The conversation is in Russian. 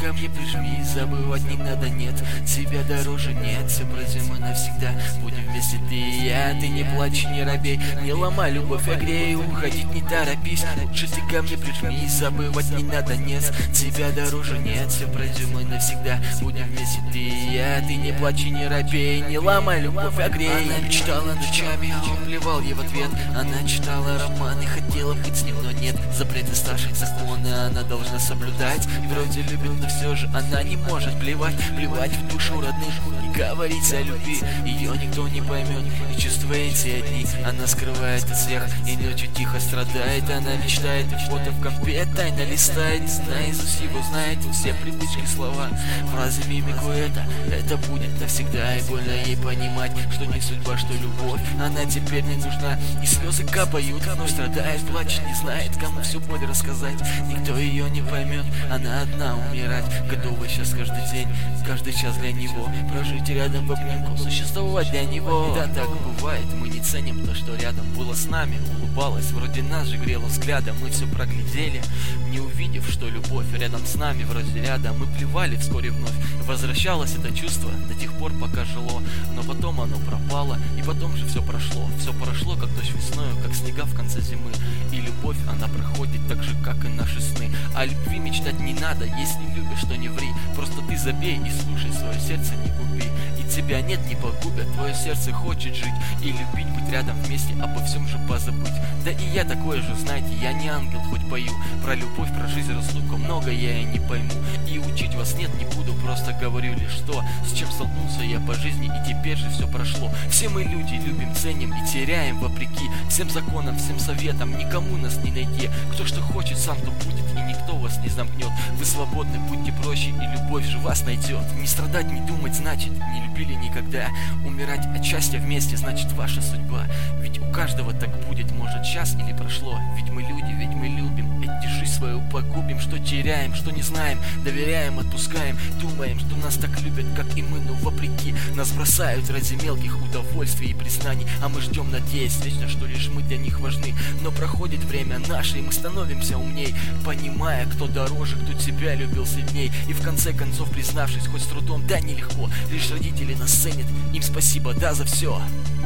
ко мне прижмись, забывать не надо, нет, тебя дороже нет, все пройдем мы навсегда, будем вместе ты и я, ты не плачь, не робей, не ломай любовь, огрей, уходить не торопись, лучше ты ко мне прижмись, забывать не надо, нет, тебя дороже нет, все пройдем мы навсегда, будем вместе ты и я, ты не плачь, не робей, не ломай любовь, огрей. Она мечтала ночами, а он плевал ей в ответ, она читала романы, хотела быть с ним, но нет, запреты старших законы она должна соблюдать, и вроде любит, но все же она не может плевать в душу родных и говорить о любви, ее никто не поймет, и чувства эти одни она скрывает от всех, и ночью тихо страдает, она мечтает, и фото в компе тайно листает, наизусть его знает, все привычки, слова, фразы, мимику, это будет навсегда, и больно ей понимать, что не судьба, что любовь, она теперь не нужна, и слезы капают, но страдает, плачет, не знает, кому всю боль рассказать, никто ее не поймет, она одна умирать, готова сейчас каждый день, каждый час для него, прожить рядом в обнимку, существовать для него. Да, так бывает, мы не ценим то, что рядом было с нами, улыбалась, вроде нас же грела взглядом, мы все проглядели, не увидев, что любовь рядом с нами, вроде рядом, мы плевали, вскоре вновь возвращалось это чувство, до тех пор, пока жило, но потом оно пропало, и потом же все прошло, как дождь весною, как снега в конце зимы, и любовь, она проходит так же, как и наши сны, о любви мечтать не надо, если любишь, то не ври, просто ты забей и слушай, свое сердце не губи, и тебя нет, не погубят, твое сердце хочет жить и любить, быть рядом вместе, обо всем же позабыть, да и я такое же, знаете, я не ангел, хоть пою, про любовь, про жизнь, разлуку, много я и не пойму, и учить вас нет, не буду, просто говорю лишь то, с чем столкнулся я по жизни, и теперь же все прошло, все мы люди, любим, ценим и теряем вопреки всем законам, всем советам, никому нас не найти, кто что хочет, сам то будет, и никто вас не замкнет, вы свободны, будьте проще, и любовь же вас найдет, не страдать, не думать, значит, не любили никогда, умирать от счастья вместе, значит, ваша судьба, ведь у каждого так будет, может, час или прошло, ведь мы люди, ведь мы любим, эти жизнь свою погубим, что теряем, что не знаем, доверяем, отпускаем, думаем, что нас так любят, как и мы, но вопреки, нас бросают ради мелких удовольствий и признаний, а мы ждем, надеясь вечно, что лишь мы для них важны, но проходит время наше, и мы становимся умней, понимая, кто дороже, кто тебя любил сильней, и в конце концов признавшись, хоть с трудом, да нелегко, лишь родители нас ценят, им спасибо, да, за все.